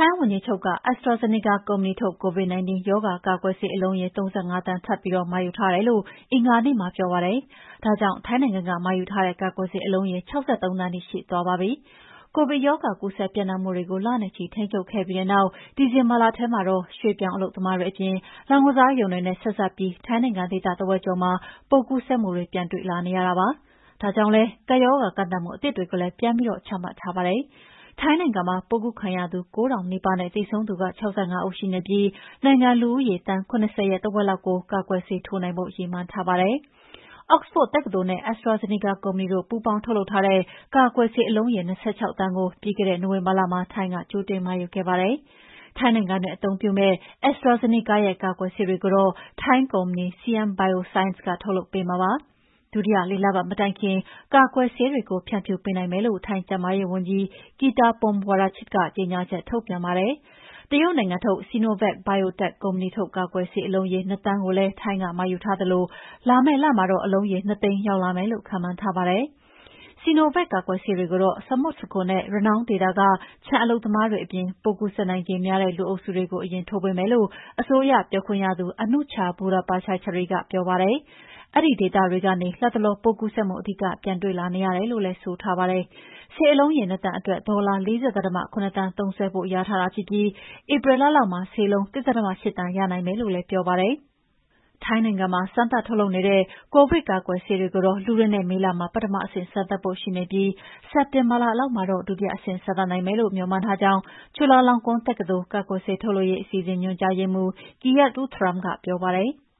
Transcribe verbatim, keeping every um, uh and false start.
ထိုင်းဝန်ကြီးချုပ်က AstraZeneca ကုမ္ပဏီထုတ် COVID 19 ရောဂါကာကွယ်ဆေးအလုံးရေ ၃၅ သန်းထပ်ပြီးမှာယူထားတယ်လို့အင်္ဂါနေ့မှာပြောပါတယ်။ဒါကြောင့်ထိုင်းနိုင်ငံကမှာယူထားတဲ့ကာကွယ်ဆေးအလုံးရေ ၆၃ သန်းထိရှိသွားပါပြီ။ ကိုဗစ်ရောဂါကူးစက်ပျံ့နှံ့မှုတွေကိုလနဲ့ချီထိန်းချုပ်ခဲ့ပြီးတဲ့နောက်ဒီဇင်ဘာလထဲမှာတော့ရွှေ့ပြောင်းအလုပ်သမားတွေအပြင်လောင်းကစားရုံတွေနဲ့ဆက်စပ်ပြီးထိုင်းနိုင်ငံဒေသတဝက်ကျော်မှာပိုးကူးစက်မှုတွေပြန်တွေ့လာနေရတာပါ။ဒါကြောင့်လည်းကပ်ရောဂါကန့်သတ်မှုအသစ်တွေကိုလည်းပြန်ပြီးချမှတ်ထားပါတယ်။ထိုင်းနိုင်ငံမှာပိုးကူးခံရသူ ၉ ထောင်နီးပါးနဲ့သေဆုံးသူက ၆၅ ဦးရှိနေပြီးနိုင်ငံလူဦးရေသန်း ၇၀ ရဲ့တဝက်လောက်ကိုကာကွယ်ဆေးထိုးနိုင်ဖို့ရည်မှန်းထားပါတယ်။ Oxford တက္ကသိုလ်နဲ့ AstraZeneca ကုမ္ပဏီတို့ပူးပေါင်းထုတ်လုပ်ထားတဲ့ကာကွယ်ဆေးအလုံးရေ ၂၆ သန်းကိုပြီးခဲ့တဲ့နိုဝင်ဘာလမှာထိုင်းကကြိုတင်မှာယူခဲ့ပါတယ်။ထိုင်းနိုင်ငံတွင်းအသုံးပြုမယ့် AstraZeneca ရဲ့ကာကွယ်ဆေးတွေကိုတော့ထိုင်းကုမ္ပဏီ Siam Bioscience ကထုတ်လုပ်ပေးမှာပါ။ဒုတိယလေးလပတ်မတိုင်ခင်ကာကွယ်ဆေးတွေကိုဖြန့်ဖြူးပေးနိုင်မယ်လို့ထိုင်းကျန်းမာရေးဝန်ကြီး Kiattaphum Wongrachit ကကြေညာချက်ထုတ်ပြန်ပါတယ်။တရုတ်နိုင်ငံထုတ် Sinovac Biotech ကုမ္ပဏီထုတ်ကာကွယ်ဆေးအလုံးရေ ၂ သန်းကိုလည်းထိုင်းကမှာယူထားသလိုလာမယ့်လမှာတော့အလုံးရေ ၂ သိန်းရောက်လာမယ်လို့ခန့်မှန်းထားပါတယ်။ Sinovac ကာကွယ်ဆေးတွေကိုတော့ Samut-Sakhon နဲ့ Renown ဒေသကခြံအလုပ်သမားတွေအပြင်ပိုးကူးစက်နိုင်ခြေများတဲ့လူအုပ်စုတွေကိုအရင်ထိုးပေးမယ်လို့အစိုးရပြောခွင့်ရသူ Anucha Burapachaisri ကပြောပါတယ်။အဲဒီဒေသတွေကနေလတ်တလောပိုးကူးစက်မှုအဓိကပြန်တွေ့လာနေရတယ်လို့လည်းဆိုထားပါတယ်။ဆေးအလုံးရေ ၂ သန်းအတွက်ဒေါ်လာ ၄၀.၇ သန်းသုံးစွဲဖို့လျာထားတာဖြစ်ပြီးဧပြီလလောက်မှာဆေးလုံး ၁.၈ သန်းရနိုင်မယ်လို့လည်းပြောပါတယ်။ထိုင်းနိုင်ငံမှာစမ်းသပ်ထုတ်လုပ်နေတဲ့ကိုဗစ်ကာကွယ်ဆေးတွေကိုတော့လူတွေနဲ့မေလမှာပထမအဆင့်စမ်းသပ်ဖို့ရှိနေပြီးစက်တင်ဘာလလောက်မှာတော့ဒုတိယအဆင့်စမ်းသပ်နိုင်မယ်လို့မေ ျှာ်မှန်းထားကြောင်းချူလာလောင်ကွန်းတက္ကသိုလ်ကာကွယ်ဆေးထုတ်လုပ်ရေးအစီအစဉ်ညွှန်ကြားရေးမှူး Kiat Ruxrungtham ကပြောပါတယ်။